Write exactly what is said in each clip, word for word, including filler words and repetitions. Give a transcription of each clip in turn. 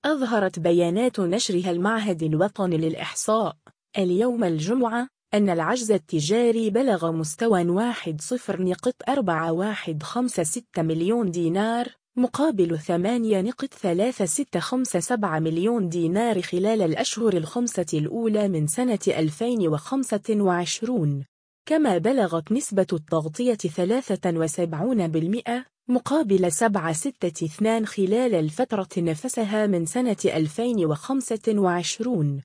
أظهرت بيانات نشرها المعهد الوطني للإحصاء اليوم الجمعة أن العجز التجاري بلغ مستوى واحد صفر نقط أربعة واحد خمسة ستة مليون دينار مقابل ثمانية نقط ثلاثة ستة خمسة سبعة مليون دينار خلال الأشهر الخمسة الأولى من سنة ألفين وخمسة وعشرين، كما بلغت نسبة التغطية ثلاثة وسبعين بالمئة مقابل سبعة ستة اثنين خلال الفترة نفسها من سنة ألفين وخمسة وعشرين.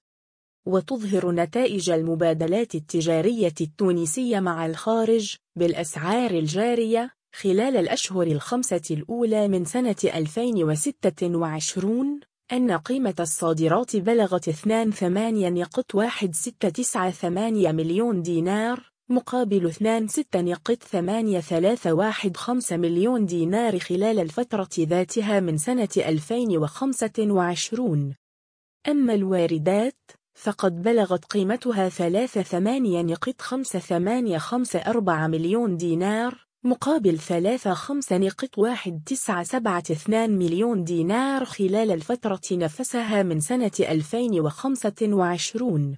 وتظهر نتائج المبادلات التجارية التونسية مع الخارج بالأسعار الجارية خلال الأشهر الخمسة الأولى من سنة ألفين وستة وعشرين أن قيمة الصادرات بلغت اثنين فاصلة ثمانية نقط واحد ستة تسعة ثمانية مليون دينار مقابل اثنين فاصلة ستة نقط ثمانية ثلاثة واحد خمسة مليون دينار خلال الفترة ذاتها من سنة ألفين وخمسة وعشرين. أما الواردات فقد بلغت قيمتها ثلاثة فاصلة ثمانية نقط خمسة ثمانية خمسة أربعة مليون دينار مقابل ثلاثة فاصلة خمسة نقط واحد تسعة سبعة اثنين مليون دينار خلال الفترة نفسها من سنة ألفين وخمسة وعشرين.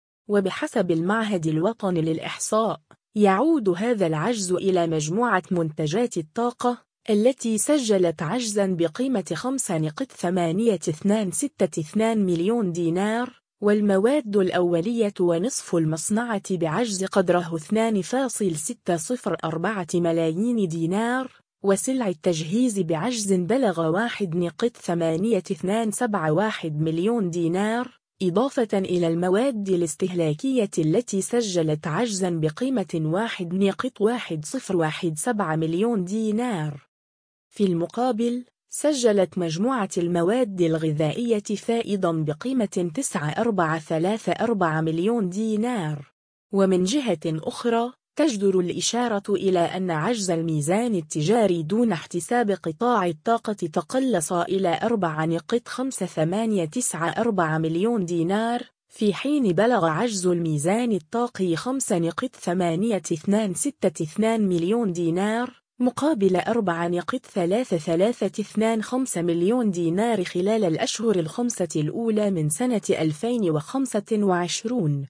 وبحسب المعهد الوطني للإحصاء يعود هذا العجز إلى مجموعة منتجات الطاقة التي سجلت عجزاً بقيمة خمسة نقط ثمانية اثنين ستة اثنين مليون دينار، والمواد الأولية ونصف المصنعة بعجز قدره اثنين فاصلة ستة صفر أربعة ملايين دينار، وسلع التجهيز بعجز بلغ واحد نقط ثمانية اثنين سبعة واحد مليون دينار، إضافة إلى المواد الاستهلاكية التي سجلت عجزاً بقيمة واحد نقط واحد صفر واحد سبعة مليون دينار. في المقابل سجلت مجموعة المواد الغذائية فائضاً بقيمة تسعة فاصلة أربعة ثلاثة أربعة مليون دينار. ومن جهة أخرى تجدر الإشارة إلى أن عجز الميزان التجاري دون احتساب قطاع الطاقة تقلص إلى أربعة نقط خمسة ثمانية تسعة أربعة مليون دينار، في حين بلغ عجز الميزان الطاقي خمسة نقط ثمانية اثنين ستة اثنين مليون دينار مقابل أربعة نقط ثلاثة ثلاثة اثنين خمسة مليون دينار خلال الأشهر الخمسة الأولى من سنة ألفين وخمسة وعشرين.